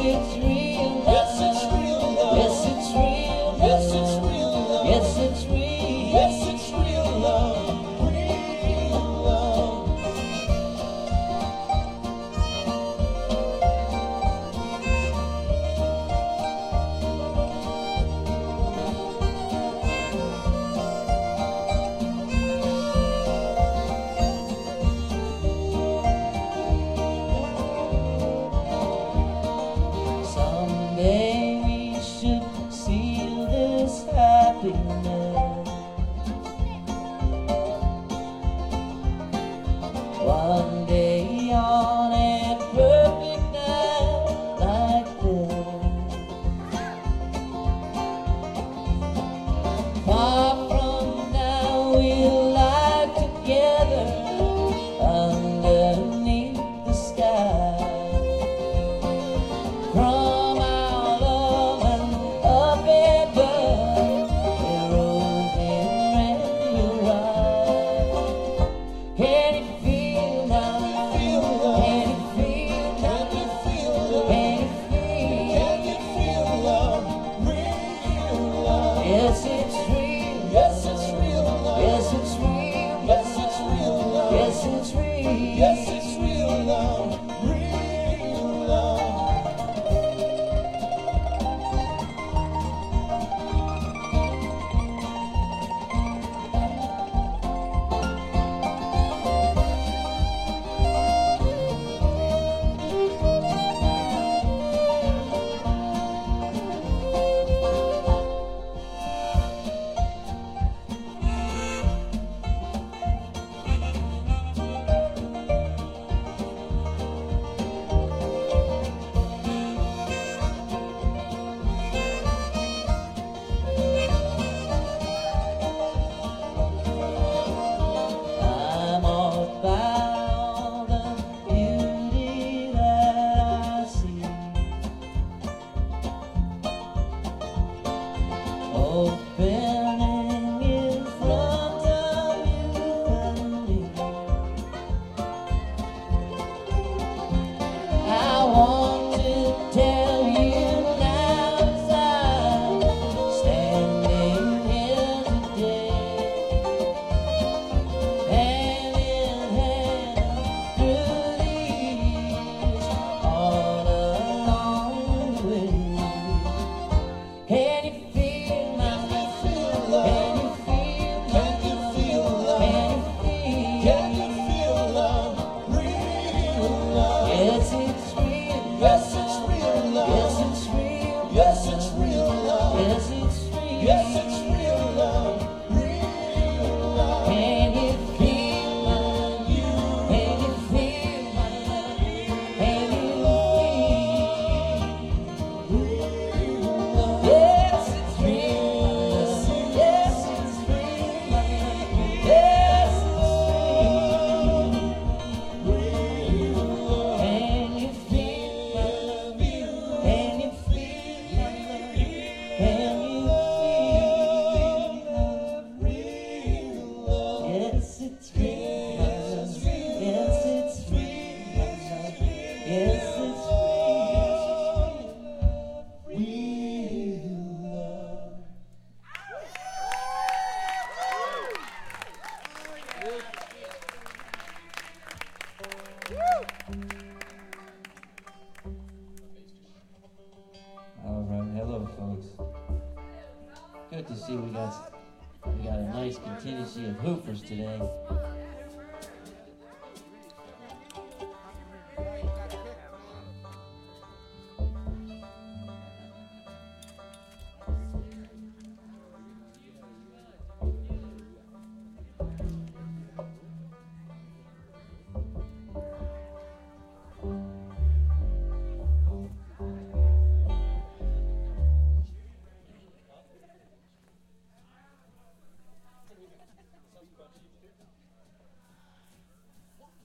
it's real love. Yes, it's real love. Yes, it's real love. Yes, it's real love. Yes, it's real. Yes, it's real love. Real love. Someday we should seal this happiness. One day on a perfect night like this. Far from now we'll lie together underneath the sky. From our love and up above, the rose in red will rise. Can you feel now? Can you feel now? Can you feel love? Can you feel love? Real love. Yes, it's real. Yes, it's real love. Yes, it's real. Yes, it's real love. Yes, it's real. Yes, it's real love. Real love. I'm awed by all the beauty that I see. Opening in front of you and me. I want to tell you now as I'm standing here today, hand in hand through the years, all along the way. Can you feel my love? Can you feel love? Can you feel love? Can you feel love? Real love. Yes, it's real. Yes, it's real love. Yes, it's real. Yes, it's real love. Yes, it's real. Yes, it's real love. Real love. Can you feel my love? Can you feel my love? Can you feel real love? Yes, it's real. Yes, it's real. Yes, it's real. Can you feel my love? Can you feel my love? Can you feel real love? Yes, it's real. Yes, it's real. Yes, it's real love. All right, hello, folks. Good to see we got a nice contingency of hoopers today.